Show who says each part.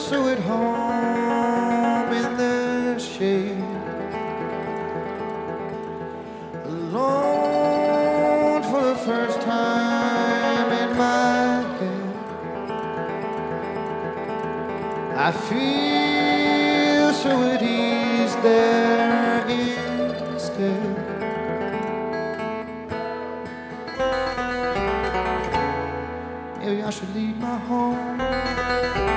Speaker 1: so at home in the shade, alone for the first time in my head. I feel so at ease there instead. Maybe I should leave my home